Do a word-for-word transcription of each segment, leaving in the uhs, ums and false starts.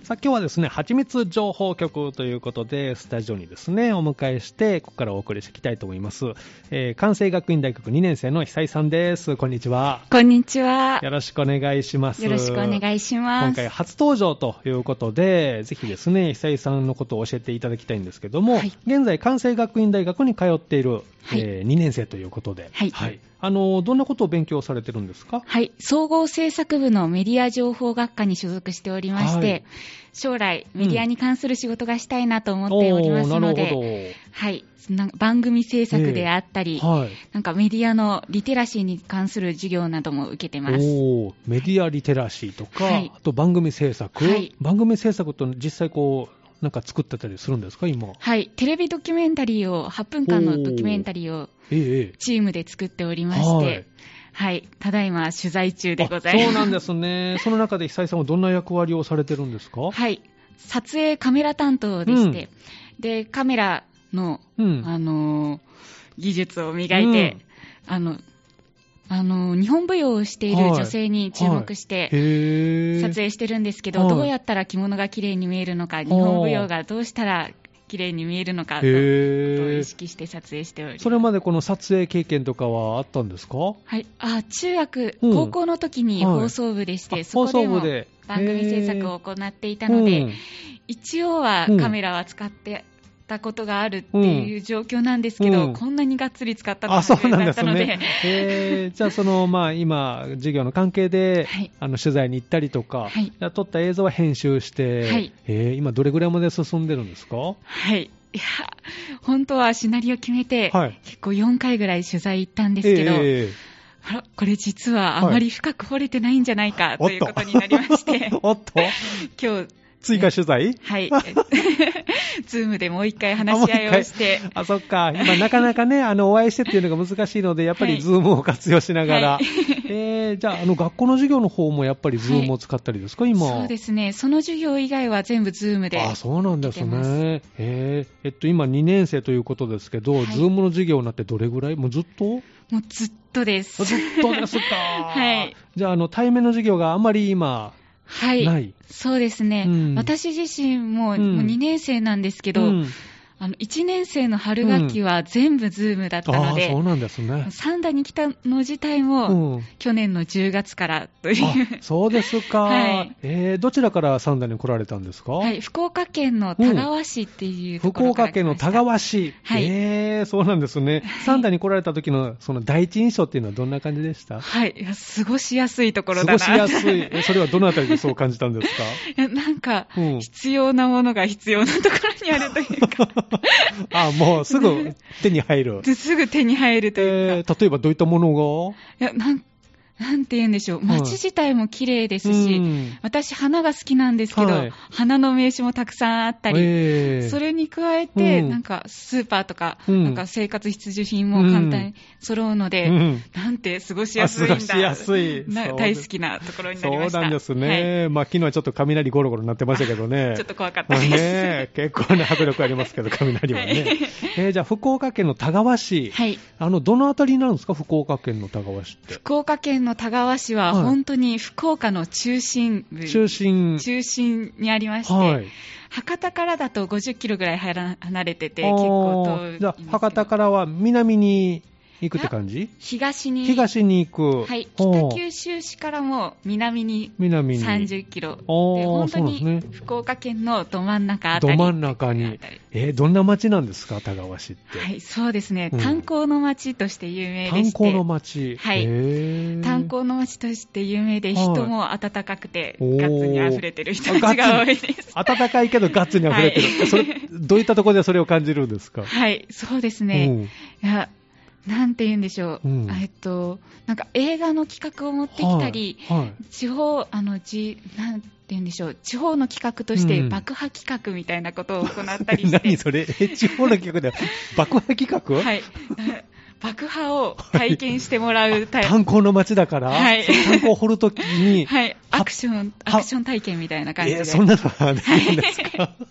さあ今日はですね、はちみつ情報局ということで、スタジオにですね、お迎えして、ここからお送りしていきたいと思います。えー、関西学院大学にねん生の久井さんです。こんにちは。 こんにちは。 よろしくお願いします。 よろしくお願いします。 今回初登場ということで、ぜひですね、久井さんのことを教えていただきたいんですけども、はい、現在関西学院大学に通っている、はい、えー、にねん生ということで、 はい。 はい、あの、どんなことを勉強されてるんですか？ はい。総合政策部のメディア情報学科に所属しておりまして、はい、将来メディアに関する仕事がしたいなと思っておりますので、うん、はい。番組制作であったり、えーはい、なんかメディアのリテラシーに関する授業なども受けてます。 おメディアリテラシーとか、はい、あと番組制作、はい、番組制作と実際こう、なんか作ってたりするんですか、今？はい。 テレビドキュメンタリーを、はっぷんかんのドキュメンタリーをチームで作っておりまして、はい、はい。ただいま取材中でございます。 そうなんですね。その中で久井さんはどんな役割をされてるんですか？ はい。撮影カメラ担当でして、うん、で、カメラの、うん、あのー、技術を磨いて、うん、あの、あの、日本舞踊をしている女性に注目して撮影してるんですけど、はいはい、どうやったら着物が綺麗に見えるのか、日本舞踊がどうしたら綺麗に見えるのかということを意識して撮影しております。 それまでこの撮影経験とかはあったんですか？ はい。あ、中学、うん、高校の時に放送部でして、はい、そこでも番組制作を行っていたので、うん、一応はカメラは使って、たことがあるっていう状況なんですけど、うん、こんなにがっつり使ったのが初めてだったので、 ねえー、じゃあその、まあ、今授業の関係で、はい、あの取材に行ったりとか、はい、じゃあ撮った映像は編集して、はい、えー、今どれぐらいまで進んでるんですか？ はい、いや本当はシナリオ決めて、はい、結構よんかいぐらい取材行ったんですけど、えーあらこれ実はあまり深く掘れてないんじゃないか、はい、ということになりましておっと今日追加取材、 ね、はいズームでもう一回話し合いをしてあ, あそっか今なかなかねあのお会いしてっていうのが難しいのでやっぱりズームを活用しながら、はいえー、じゃあ、あの学校の授業の方もやっぱりズームを使ったりですか、はい、今そうですねその授業以外は全部ズームであそうなんですね、えーえっと、今にねん生ということですけど、はい、ズームの授業になってどれぐらいもうずっともうずっとですずっとですかはい。 じゃあ、あの対面の授業があまり今はい、 ないそうですね、うん、私自身も、うん、もうにねん生なんですけど、うん、あのいちねん生の春学期は全部ズームだったので、 うん、あそうなんですね、 三田に来たの自体も、うん、去年のじゅうがつからというあそうですか、はいえー、どちらから三田に来られたんですか？ はい、福岡県の田川市っていうところから来ました、 福岡県の田川市、はいえー、そうなんですね、はい、三田に来られた時のその第一印象っていうのはどんな感じでした？ はい、いや過ごしやすいところだな過ごしやすいそれはどのあたりでそう感じたんですか？ いやなんか、うん、必要なものが必要なところにあるというかあもうすぐ手に入るすぐ手に入るというか、 えー、例えばどういったものがいやなんなんて言うんでしょう、街自体も綺麗ですし、うん、私花が好きなんですけど、はい、花の名刺もたくさんあったり、えー、それに加えて、うん、なんかスーパーとか、うん、なんか生活必需品も簡単に揃うので、うん、なんて過ごしやすいんだ、過ごしやすい大好きなところになりました。 そうなんですね、はいまあ、昨日はちょっと雷ゴロゴロになってましたけどねちょっと怖かったです、 ね、結構な迫力ありますけど雷はね、はいえー、じゃあ福岡県の田川市、はい、あのどのあたりになるんですか？福岡県の田川市って。 福岡県の田川市は本当に福岡の中心部、 中心中心にありまして、はい、博多からだとごじゅっキロぐらい離れてて結構遠い。 じゃあ博多からは南に行くって感じ？ 東に東に行く、 はい、北九州市からも南にさんじゅっキロで本当に福岡県のど真ん中あたり、 ど真ん中に、えー、どんな町なんですか田川市って？ はい、そうですね、うん、炭鉱の町として有名でして、 炭鉱の町、 はい、炭鉱の町として有名で人も温かくて、はい、ガッツに溢れてる人たちが多いです。 温かいけどガッツに溢れてる、はい、それどういったところでそれを感じるんですか？ はい、そうですね、うん、いやなんて言うんでしょう、うん、えっと、なんか映画の企画を持ってきたり、はいはい、地方あのじなんて言うんでしょう、地方の企画として爆破企画みたいなことを行ったりして、 うん、何それ地方の企画で爆破企画はい爆破を体験してもらうタイプ。 炭鉱の町だから、はい、炭鉱を掘るときに、 はい、アクション、アクション体験みたいな感じで。 えー、そんなのはできるんですか？はい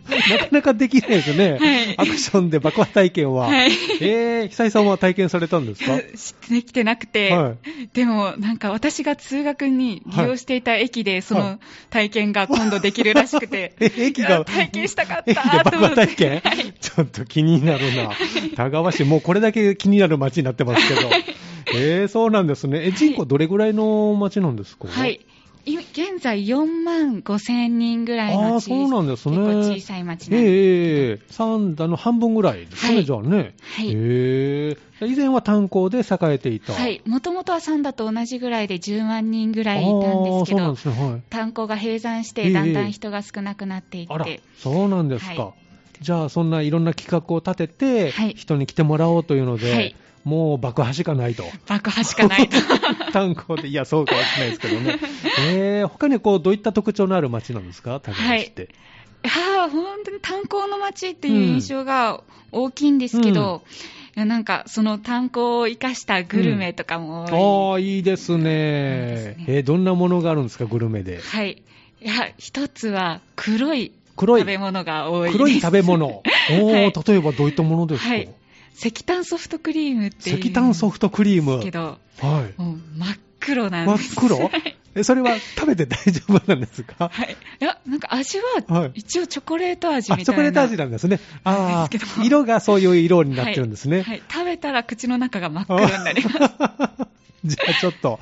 なかなかできないですね。 はい、 アクションで爆破体験は。はい、えー、久井さんは体験されたんですか？ できてなくて、はい、でもなんか私が通学に利用していた駅でその体験が今度できるらしくて、 はい、駅が体験したかった駅で爆破体験、はい、ちょっと気になるな。田川市、もうこれだけ気になる街になってますけど。えー、そうなんですね。え、人口どれぐらいの街なんですか？ はい。現在よんまんごせんにんぐらいの小さい、あ、そうなんですね、 結構小さい町なんですけど、 えー、三田の半分ぐらいですね、はい、じゃあね。はい、えー、以前は炭鉱で栄えていた。 はい。もともとは三田と同じぐらいでじゅうまんにんぐらいいたんですけど、そうなんですね、はい、炭鉱が閉山してだんだん人が少なくなっていって。えー、あら、 そうなんですか。はい、じゃあそんないろんな企画を立てて、はい、人に来てもらおうというので、はい、もう爆破しかないと。 爆破しかないと。 炭鉱で、いや、そうかもしれないですけどね。えー、他にこう、どういった特徴のある街なんですか、田川市って。 はい、本当に炭鉱の街っていう印象が大きいんですけど、うん、いやなんかその炭鉱を生かしたグルメとかも多い、うん、 ああ、いいですね。ですね。えー、どんなものがあるんですか、グルメで。 はい。いや、一つは黒い食べ物が多いです。 黒い食べ物。おー、はい、例えばどういったものですか？はい、 石炭ソフトクリームっていう。 石炭ソフトクリーム。 ですけど、 はい。 もう真っ黒なんです。 真っ黒え、それは食べて大丈夫なんですか？ はい。いや、なんか味は、一応チョコレート味みたいな。あ、 チョコレート味なんですね。ああ、色がそういう色になってるんですね。 はい。はい、食べたら口の中が真っ黒になります。 じゃあちょっと、はい、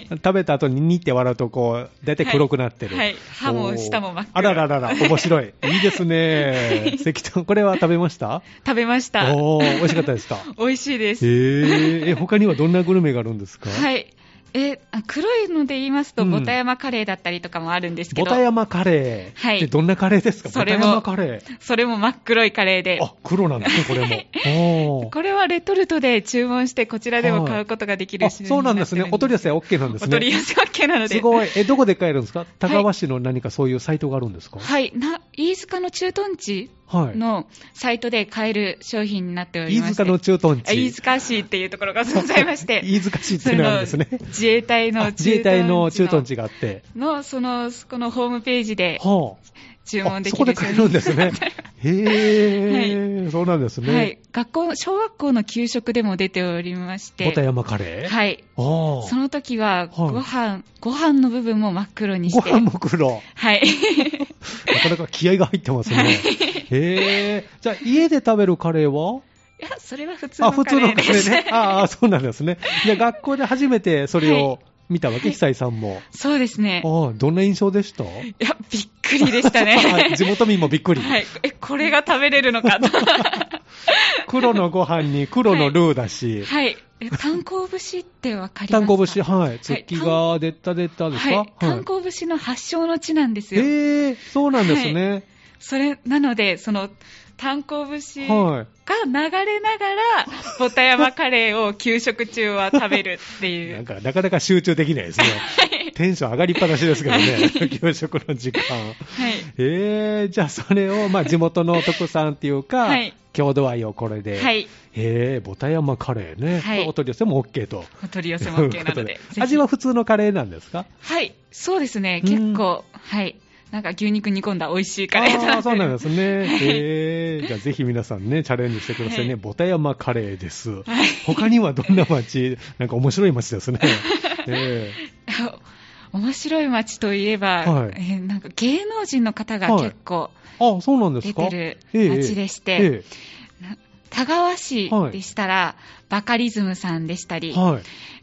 食べた後にニって笑うとこう、だいたい黒くなってる。 はい。はい、歯も舌も真っ黒。 あらららら、面白い。いいですね。石炭、これは食べました？ 食べました。 おー、美味しかったですか？ 美味しいです。 へー。え、他にはどんなグルメがあるんですか？ はい。え黒いので言いますと、うん、ボタ山カレーだったりとかもあるんですけど。 ボタ山カレー。はい。で、どんなカレーですか？ それも、 ボタ山カレー。 それも真っ黒いカレーで。 あ、黒なんですね、これも。 おこれはレトルトで注文して、こちらでも買うことができる種類になってるんです。 あ、そうなんですね。お取り寄せ OK なんですね。 お取り寄せ OK なので。 すごい。え、どこで買えるんですか？田川市の何かそういうサイトがあるんですか？ はい。な飯塚の駐屯地のサイトで買える商品になっておりまして、 飯塚の駐屯地、 飯塚市っていうところがございまして、 飯塚市っていうのがあるんですね。 自衛隊の自衛隊の駐屯地があってのそのこのホームページで注文できる、 そこで買えるんですね。へー、はい、そうなんですね。 はい、学校小学校の給食でも出ておりまして、 ボタ山カレー、 はい、その時はご飯、はい、ご飯の部分も真っ黒にして、 ご飯も黒、 はい、 なかなか気合が入ってますね。はい、へー、じゃあ家で食べるカレーは？ いや、それは普通のカレーです。 あ、普通のカレーね。ああ、そうなんですね。じゃあ学校で初めてそれを、はい、見たわけ、久井さんも。 そうですね。 ああ、どんな印象でした？いや、びっくりでしたね。 地元民もびっくり。 はい。え、これが食べれるのかと。 黒のご飯に黒のルーだし。 はい。はい、え、炭鉱節ってわかりますか？ 炭鉱節、はい。月が出た出たですか？はい。 炭鉱節の発祥の地なんですよ。 ええー、そうなんですね。はい、 それ、なので、その、炭鉱節が流れながら、ボタ山カレーを給食中は食べるっていう。 なんか、なかなか集中できないですね。テンション上がりっぱなしですけどね、給食の時間。はい、えー、じゃあそれを、まあ、地元の特産っていうか、はい、郷土愛をこれで。はい、えー、ボタ山カレーね。はい、お取り寄せも OK と。 お取り寄せも OK なので。 味は普通のカレーなんですか？ はい、そうですね、結構、はい。なんか牛肉煮込んだ美味しいカレーだ。 ああ、そうなんですね。えー、じゃあぜひ皆さんね、チャレンジしてくださいね。はい、ボタ山カレーです。はい、他にはどんな街、なんか面白い街ですね。えー、面白い街といえば、はい、えー、なんか芸能人の方が結構出てる街でして、はい、えーえー田川市でしたら、はい、バカリズムさんでしたり、はい、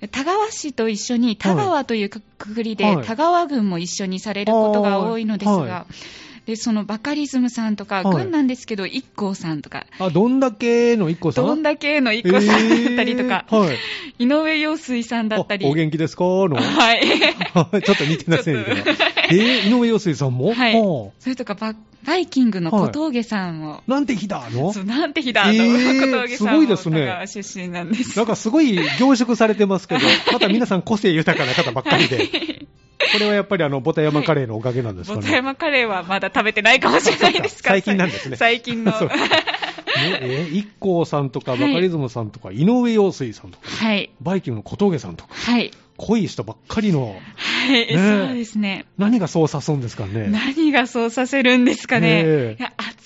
田川市と一緒に田川というくくりで、はい、田川郡も一緒にされることが多いのですが、はい、でそのバカリズムさんとか、郡なんですけど、一光さんとか、 あ、どんだけの一光さん、 どんだけの一光さんだったりとか、えーはい、井上陽水さんだったり、 お元気ですかの、 はい、 ちょっと似てませんけど、えー、井上陽水さんも、 はい、それとかババイキングの小峠さんも、はい、 なんて日だの、 そう、なんて日だの、えー、小峠さんも田川出身なんです。 なんかすごい凝縮されてますけど、また皆さん個性豊かな方ばっかりで、はい、これはやっぱりあのボタ山カレーのおかげなんですかね。 ボタ山カレーはまだ食べてないかもしれないですから。 最近なんですね。 最近の。ね、 えー、一光さんとかバカリズムさんとか、はい、井上陽水さんとか、はい、バイキングの小峠さんとか、はい、濃い人ばっかりの、 はい、ね、そうですね。 何がそうさすんですかね。 何がそうさせるんですかね。いや、暑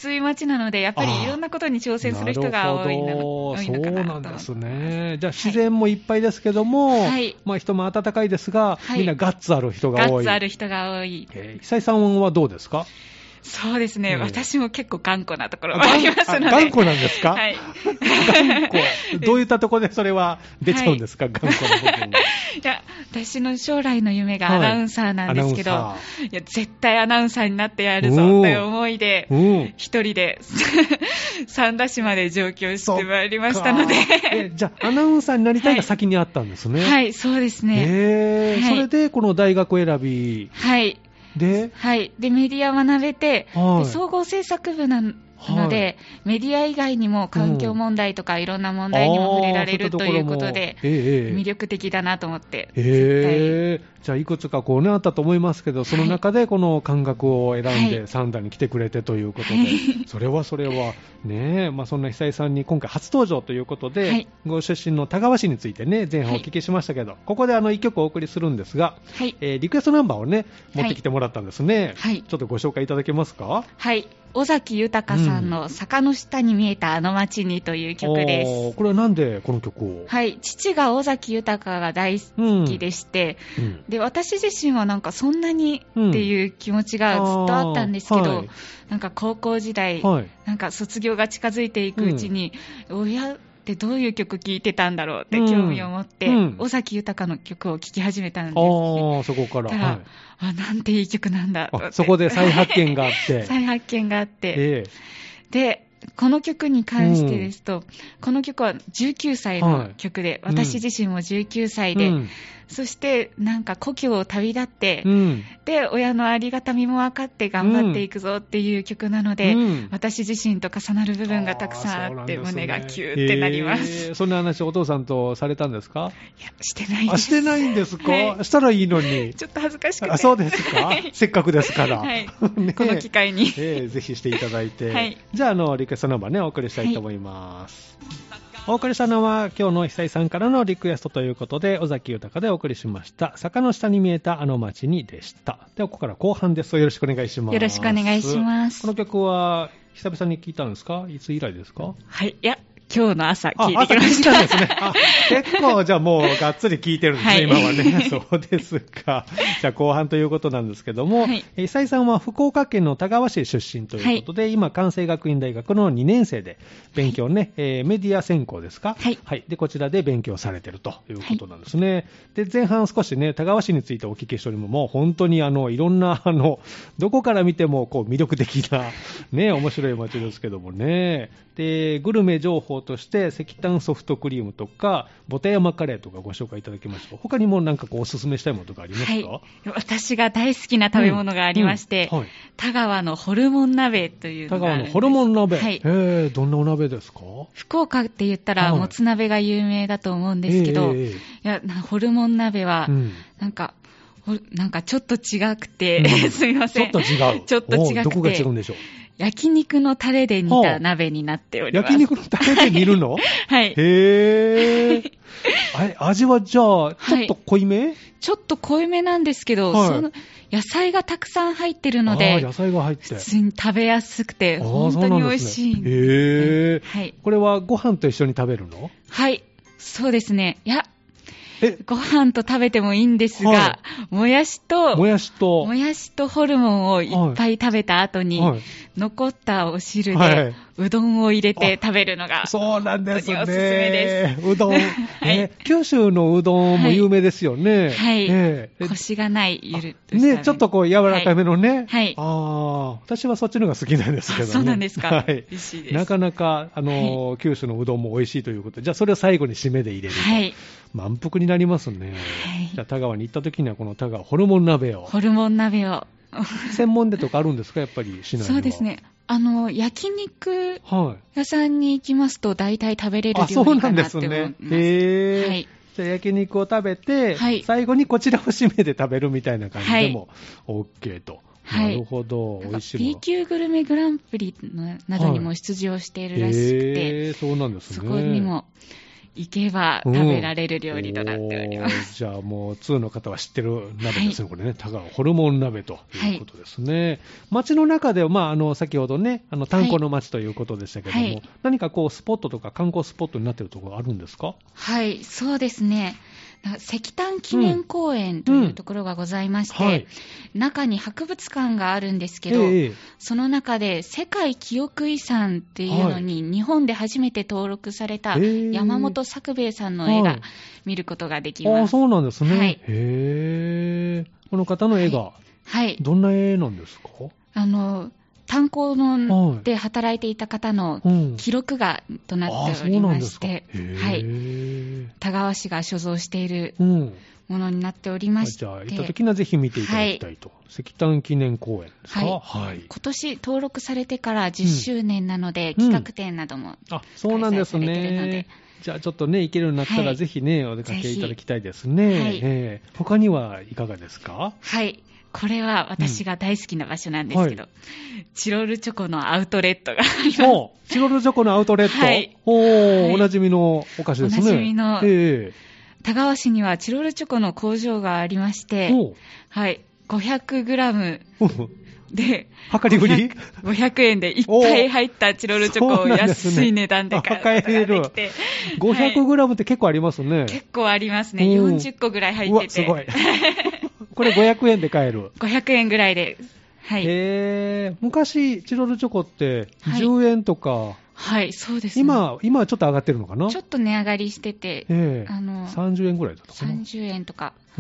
暑い街なので、やっぱりいろんなことに挑戦する人が多いの多いのかなと。 そうなんですね。じゃあ自然もいっぱいですけども、はい、まあ、人も温かいですが、はい、みんなガッツある人が多い。 ガッツある人が多い。 えー、久井さんはどうですか？ そうですね、うん、私も結構頑固なところもありますので。 頑固なんですか？ はい。 頑固。どういったところでそれは出ちゃうんですか、はい、頑固な部分は。 いや、私の将来の夢がアナウンサーなんですけど、はい、いや絶対アナウンサーになってやるぞという思いで、一人で三田市まで上京してまいりましたので。 え、じゃあ、アナウンサーになりたいが先にあったんですね。 はい、はい、そうですね。 えーはい、それでこの大学選び。 はい。 で、 はい、でメディアを学べて、はい、で総合政策部なので、はい、メディア以外にも環境問題とかいろんな問題にも触れられるということで、えー、魅力的だなと思って、 えー、じゃあいくつかこう、ね、あったと思いますけど、その中でこの感覚を選んで三田に来てくれてということで、はい、それはそれはね、まあ、そんな久井さんに今回初登場ということで、はい、ご出身の田川市についてね前半お聞きしましたけど、はい、ここであのいっきょくお送りするんですが、はい、えー、リクエストナンバーをね持ってきてもらったんですね、はい、ちょっとご紹介いただけますか？ はい、尾崎豊さんの坂の下に見えたあの街にという曲です、 うん、これはなんでこの曲を？ はい、父が尾崎豊が大好きでして、うんうん、で私自身はなんかそんなにっていう気持ちがずっとあったんですけど、うんはい、なんか高校時代、はい、なんか卒業が近づいていくうちに、うん、親ってどういう曲聴いてたんだろうって興味を持って、うん、尾崎豊の曲を聴き始めたんです、ね、 あそこから、 たら、はい、あなんていい曲なんだとって、 そこで再発見があって再発見があって、えー、でこの曲に関してですと、うん、この曲はじゅうきゅうさいの曲で、はい、私自身もじゅうきゅうさいで、うん、そしてなんか故郷を旅立って、うん、で親のありがたみも分かって頑張っていくぞっていう曲なので、うん、私自身と重なる部分がたくさんあって、胸がキューってなります。 えー、そんな話お父さんとされたんですか？ いや、してないです。あ、 してないんですか？はい、したらいいのに。 ちょっと恥ずかしくて。 あ、そうですか？せっかくですから、 はいね、この機会に、 えー、ぜひしていただいて、はい、じゃあ、あのリクエストナンバーねお送りしたいと思います、はい。お送りしたのは今日の久井さんからのリクエストということで、尾崎豊でお送りしました坂の下に見えたあの街にでした。ではここから後半です。よろしくお願いします。 よろしくお願いします。 この曲は久々に聞いたんですか？いつ以来ですか？ はい、いや今日の朝聞いてきました。 あ、朝聞いたんですね。あ、結構じゃあもうがっつり聞いてるんですね、はい、今はね。そうですか。じゃあ後半ということなんですけども、はい、久井さんは福岡県の田川市出身ということで、はい、今関西学院大学のにねん生で勉強ね、はい、えー、メディア専攻ですか？はい、はい。でこちらで勉強されてるということなんですね。はい、で前半少しね田川市についてお聞きしておりももう本当にあのいろんなあのどこから見てもこう魅力的なね面白い街ですけどもね。でグルメ情報として石炭ソフトクリームとかボタヤマカレーとかご紹介いただきました。他にも何かこうおすすめしたいものとかありますか？はい、 私が大好きな食べ物がありまして、うんうんはい、田川のホルモン鍋というのがあるんです。田川のホルモン鍋、はい、へー、どんなお鍋ですか？福岡って言ったらもつ鍋が有名だと思うんですけど、はい、いやホルモン鍋はなんか、うん、なんかちょっと違くて、うん、すみません、 ちょっと違うちょっと違くてどこが違うんでしょう？ 焼肉のタレで煮た鍋になっております。 焼肉のタレで煮るの？はい。へー。味はじゃあ、ちょっと濃いめ？はい、 ちょっと濃いめなんですけど、はい、その野菜がたくさん入ってるので、 あ、野菜が入って普通に食べやすくて、本当に美味しい。 ね、へー。はい。これはご飯と一緒に食べるの？ はい。そうですね。いや、ご飯と食べてもいいんですが、はい、もやしと、 もやしと、 もやしとホルモンをいっぱい食べた後に、はい、残ったお汁で、はい、うどんを入れて食べるのが、 そうなんですね。 おすすめです。 うどん、はいえー。九州のうどんも有名ですよね。 はい。えー、コシがないゆるとした、 ね。ちょっとこう柔らかめのね。はい。ああ、私はそっちの方が好きなんですけどね。 そうなんですか。 はい。嬉しいです。なかなか、あのーはい、九州のうどんも美味しいということで、じゃあそれを最後に締めで入れると。はい。満腹になりますね。はい。じゃあ田川に行った時にはこの田川ホルモン鍋を。 ホルモン鍋を。 専門でとかあるんですか、やっぱり市内には。 そうですね。あの焼肉屋さんに行きますと大体食べれる料理かなって思います。あ、そうなんですね。 へー。はい。じゃあ焼肉を食べて、はい、最後にこちらを締めて食べるみたいな感じでも OK と。はい、なるほど、美味しいもの。 B 級グルメグランプリなどにも出場しているらしくて、 はい、へー、そうなんですね。 そこにも行けば食べられる料理となっております。 うん、じゃあもう通の方は知ってる鍋ですね、はい、これね、田川ホルモン鍋ということですね。はい、町の中では、まあ、あの先ほどね、あの炭鉱の町ということでしたけども、はい、何かこうスポットとか観光スポットになっているところあるんですか？ はい、そうですね。石炭記念公園というところがございまして、うんうんはい、中に博物館があるんですけど、えー、その中で世界記憶遺産っていうのに日本で初めて登録された山本作兵衛さんの絵が見ることができます。はい、 あ、そうなんですね。はい、へー、この方の絵が、はいはい、どんな絵なんですか？ あの炭鉱ので働いていた方の記録画となっておりまして、はい、田川市が所蔵しているものになっておりまして、 じゃあ行った時にはぜひ見ていただきたいと、はい、石炭記念公園ですか？はいはい、今年登録されてからじゅっしゅうねんなので、うん、企画展なども開催されているので、あ、そうなんですね。 じゃあちょっとね、行けるようになったら、はい、ぜひね、お出かけいただきたいですね。はいえー、他にはいかがですか？ はい。これは私が大好きな場所なんですけど、うんはい、チロルチョコのアウトレットがあります。 お、チロルチョコのアウトレット、はい、おー、はい、おなじみのお菓子ですね。 おなじみの、えー、田川市にはチロルチョコの工場がありまして、はい、ごひゃくグラムで、 量り売りごひゃくえんでいっぱい入ったチロルチョコを安い値段で買うことができて、 ごひゃくグラムって結構ありますね。 結構ありますね。よんじゅっこぐらい入ってて。 うわ、すごい。これごひゃくえんで買える。 ごひゃくえんぐらいで。はい。 へー、昔チロルチョコってじゅうえんとか、はいはい、そうですね。 今、今はちょっと上がってるのかな？ ちょっと値上がりしてて、 えー、あのさんじゅうえんぐらいだったかな？ さんじゅうえんとか、 うん、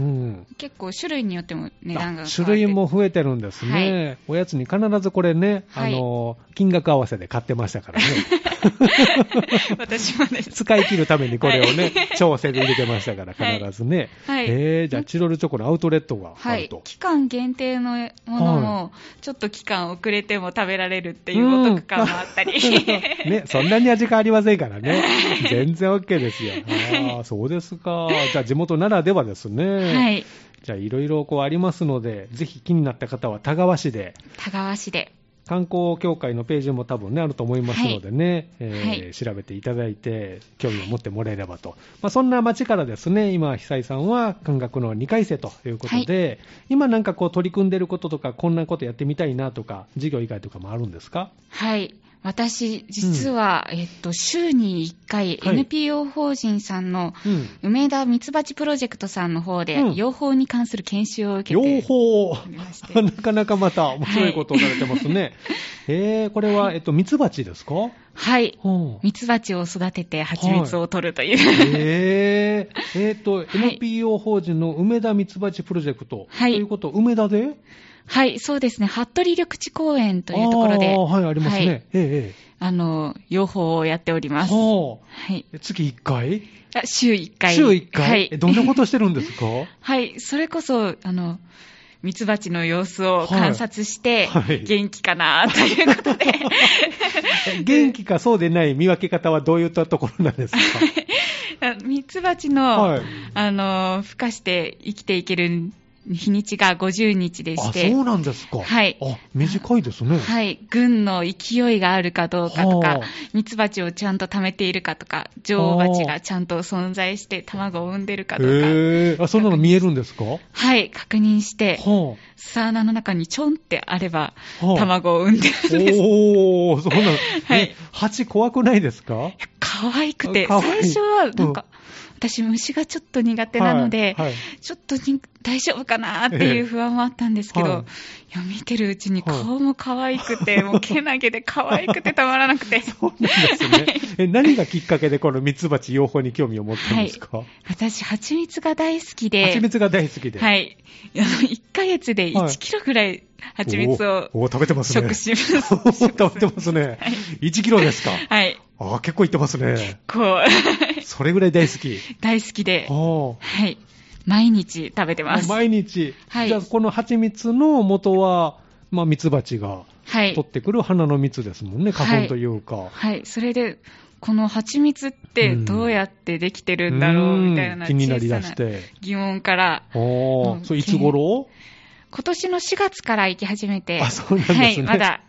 結構種類によっても値段が変わって、 種類も増えてるんですね。はい、おやつに必ずこれね、あの、はい、金額合わせで買ってましたからね。 私もです。 使い切るためにこれをね、はい、調整で入れてましたから、必ずね。はい、えー、じゃあ、チロルチョコのアウトレットがあると。 はい、期間限定のものも、はい、ちょっと期間遅れても食べられるっていうお得感もあったり。 ね、そんなに味変わりませんからね。全然 OK ですよ。ああ、そうですか。じゃあ、地元ならではですね。はい。じゃあ、いろいろこうありますので、ぜひ気になった方は田川市で。 田川市で。 観光協会のページも多分ね、あると思いますのでね、はいえーはい、調べていただいて、興味を持ってもらえればと。まあ、そんな町からですね、今、久井さんは漢学のにかい生ということで、はい、今なんかこう取り組んでることとか、こんなことやってみたいなとか、授業以外とかもあるんですか？ はい。私、実は、うんえっと、週にいっかい、はい、エヌピーオー 法人さんの梅田ミツバチプロジェクトさんの方で、うん、養蜂に関する研修を受けて養蜂なかなかまた面白いことをされてますね。はい、えー、これは、えっと、ミツバチですか？ はい。ミツバチを育てて蜂蜜を取るという。 はい、えー、えー、っと、エヌピーオー 法人の梅田ミツバチプロジェクト、はい、ということ、梅田ではい、そうですね。服部緑地公園というところで。 ああ、はい、ありますね。はい、ええ、 あの、養蜂をやっております。 はい。月いっかい？ あ、週いっかい。 週いっかい？はい。え、どんなことしてるんですか？ はい、それこそ、あの、ミツバチの様子を観察して、はいはい、元気かなということで。 元気かそうでない見分け方はどういったところなんですか？ ミツバチの、はい、あの、孵化して生きていける日にちがごじゅうにちでして。 あ、そうなんですか。 はい。 あ、短いですね。 はい。群の勢いがあるかどうかとか、ミツバチをちゃんと貯めているかとか、女王バチがちゃんと存在して卵を産んでるかどうか。 へー。あ、そんなの見えるんですか？ はい。確認して、はあ、巣穴の中にちょんってあれば、はあ、卵を産んでるんです。 おー、そうなの。はい。蜂怖くないですか？ 可愛くて、最初はなんか、うん私、虫がちょっと苦手なので、はいはい、ちょっとに大丈夫かなっていう不安もあったんですけど、ええはい、いや見てるうちに顔も可愛くて、はい、もうけなげで可愛くてたまらなくて。 そうなんですね。はい、え何がきっかけでこのミツバチ養蜂に興味を持ったんですか？はい、 私、蜂蜜が大好きで。 蜂蜜が大好きで。 はい。あのいっかげつでいちキロぐらい蜂蜜を、はい、 おお食べてますね。 食します。 食べてますね。はい、いちキロですか？ はい。 ああ、結構いってますね。 結構。 それぐらい大好き。 大好きで。はい。毎日食べてます。 毎日。はい。じゃあ、この蜂蜜の元は、まあ、蜜蜂が取ってくる花の蜜ですもんね、はい、花粉というか。 はい。はい、それで、この蜂蜜ってどうやってできてるんだろう、みたいな、 気になりだして疑問から。 ああ、それいつ頃？ 今年のしがつから行き始めて。 あ、そうなんですね。 はい、まだ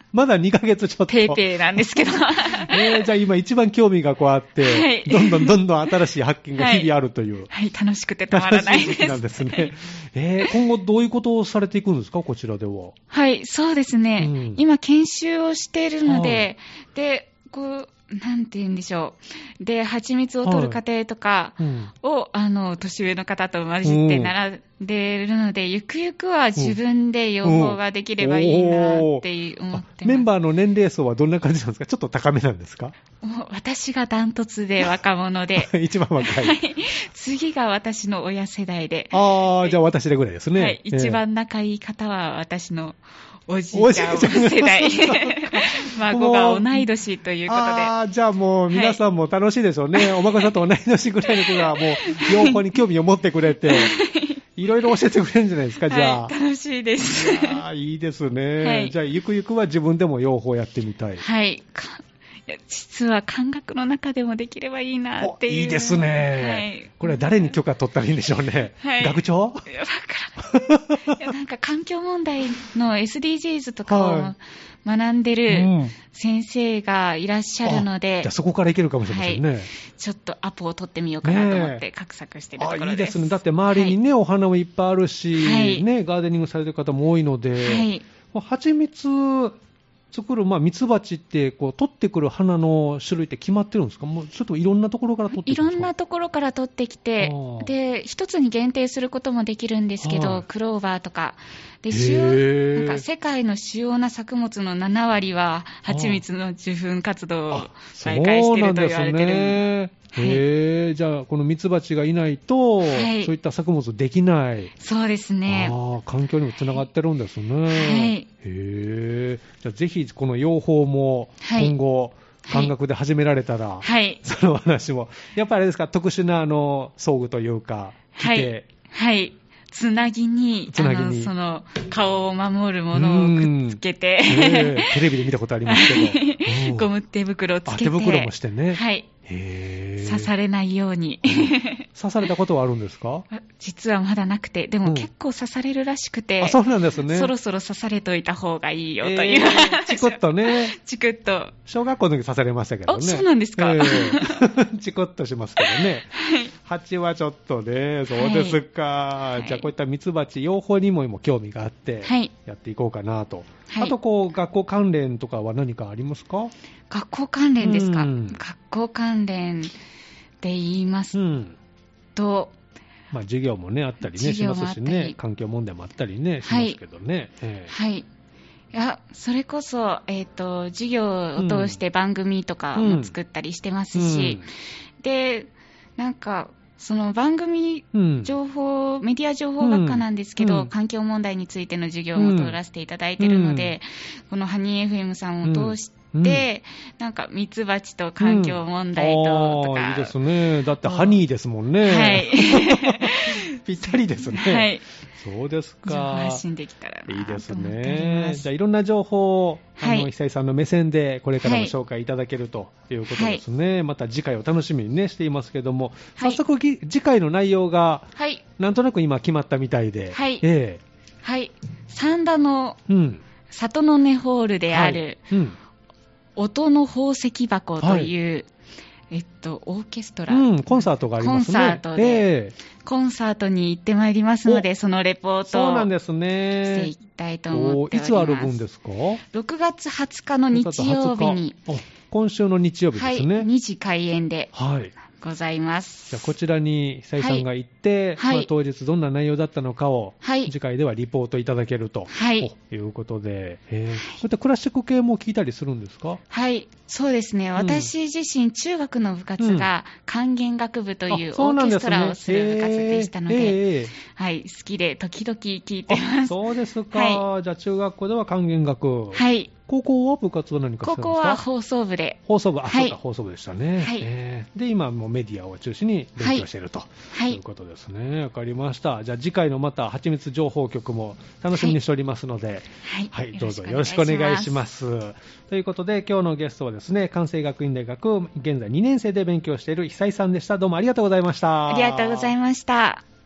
まだにかげつちょっと。 ペーペーなんですけど。 えー、じゃあ今一番興味がこうあって、はい、どんどんどんどん新しい発見が日々あるという。 はい、はい、楽しくてたまらないです。 楽しいなんですね。えー、今後どういうことをされていくんですか、こちらでは。 はい、そうですね。うん、今研修をしているので、はい、で、こう、なんて言うんでしょう。で、蜂蜜を取る過程とかを、はいうん、あの、年上の方と混じって並んでいるので、うん、ゆくゆくは自分で養蜂ができればいいなって思ってます。 メンバーの年齢層はどんな感じなんですか？ちょっと高めなんですか？ 私がダントツで若者で。 一番若い。はい。 次が私の親世代で。 ああ、じゃあ私でぐらいですね。 はい。一番仲いい方は私のおじいちゃん世代。孫が同い年ということで。 ああ、じゃあもう皆さんも楽しいでしょうね。はい、お孫さんと同い年ぐらいの子がもう養蜂に興味を持ってくれて、いろいろ教えてくれるんじゃないですか、じゃあ。 はい、楽しいです。 ああ、いいですね。はい、じゃあゆくゆくは自分でも養蜂やってみたい。 はい。いや実は感覚の中でもできればいいなっていう。 いいですね。はい、これは誰に許可取ったらいいんでしょうね。はい、学長？いや、 だから。いや、なんか環境問題の エスディージーズ とかを学んでる先生がいらっしゃるので。 うん、じゃあそこからいけるかもしれませんね。はい、 ちょっとアポを取ってみようかなと思って画策してるところです。 あ、いいですね。だって周りにね、はい、お花もいっぱいあるし、はい、ね、ガーデニングされてる方も多いので、はい、蜂蜜作る、まあ、ミツバチってこう取ってくる花の種類って決まってるんですか？もうちょっといろんなところから取ってきて、 いろんなところから取ってきて、で一つに限定することもできるんですけど、クローバーとかで主要なんか世界の主要な作物のななわりは蜂蜜の受粉活動を再開していると言われてる。 へえ、じゃあこのミツバチがいないと、はい、そういった作物できない。 そうですね。 ああ、環境にもつながってるんですね。はい。へえ、じゃあぜひこの養蜂も今後、感覚で始められたら、はい、その話もやっぱりあれですか、特殊なあの装具というか着て、 はい、はい、つなぎに、つなぎにあのその顔を守るものをくっつけて、 えー、テレビで見たことありますけど、ゴム手袋をつけて、 手袋もしてね。 はい。刺されないように。 刺されたことはあるんですか？ 実はまだなくて、でも結構刺されるらしくて、 うん、あ、そうなんですね。 そろそろ刺されといた方がいいよという、 えー、チクッとね。 チクッと。 小学校の時刺されましたけどね。 あ、そうなんですか。えー、チクッとしますけどね。はい。蜂はちょっとね、そうですか。はい、じゃあこういったミツバチ、養蜂にも今興味があって、はい、やっていこうかなと。はい、あとこう学校関連とかは何かありますか？ 学校関連ですか？うん、学校関連で言いますと、 うん、まあ、授業もねあったりねしますしね、環境問題もあったりねしますけどね。はい、えーはい、 いやそれこそ、えーと、授業を通して番組とかも作ったりしてますし、うん、でなんかその番組情報、うん、メディア情報学科なんですけど、うん、環境問題についての授業も取らせていただいているので、うん、このハニー エフエム さんを通して、うん、なんかミツバチと環境問題と、とか、 いいですね。だってハニーですもんね。はい。ぴったりですね。はい。そうですか。 情報発信できたらなと思っております。いいですね。じゃあいろんな情報を、あの、久井さんの目線でこれからも紹介いただけるということですね。はい、また次回を楽しみにねしていますけども、早速、はい、次回の内容が、はい、なんとなく今決まったみたいで、はい。えー、はい。三田の里の根ホールである、はい、うん、音の宝石箱という、はい、えっと、オーケストラ、 うん、コンサートがありますね。 コンサートで、えー、コンサートに行ってまいりますので、そのレポートをそうなんですね。 していきたいと思っております。 いつある分ですか？ ろくがつはつかの日曜日に、 今週の日曜日ですね。 はい、にじ開演で。はい。ございます。 じゃあこちらに久井さんが行って、はい、まあ、当日どんな内容だったのかを、はい、次回ではリポートいただけると、はい、いうことで、えー、こういったクラシック系も聞いたりするんですか？ はい、そうですね、うん、私自身中学の部活が管弦楽部というオーケストラをする部活でしたので、ねえーえー、はい、好きで時々聞いてます。 そうですか、はい、じゃあ中学校では管弦楽、 はい、 高校は部活は何かしてるんですか？ 高校は放送部で。 放送部、あ、はい、そうか、放送部でしたね。はい、えー、で、今もメディアを中心に勉強していると、はい、いうことですね。わかりました。じゃあ次回のまたはちみつ情報局も楽しみにしておりますので、はい、はい、どうぞよろしくお願いします。ということで、今日のゲストはですね、関西学院大学、現在にねん生で勉強している久井さんでした。どうもありがとうございました。 ありがとうございました。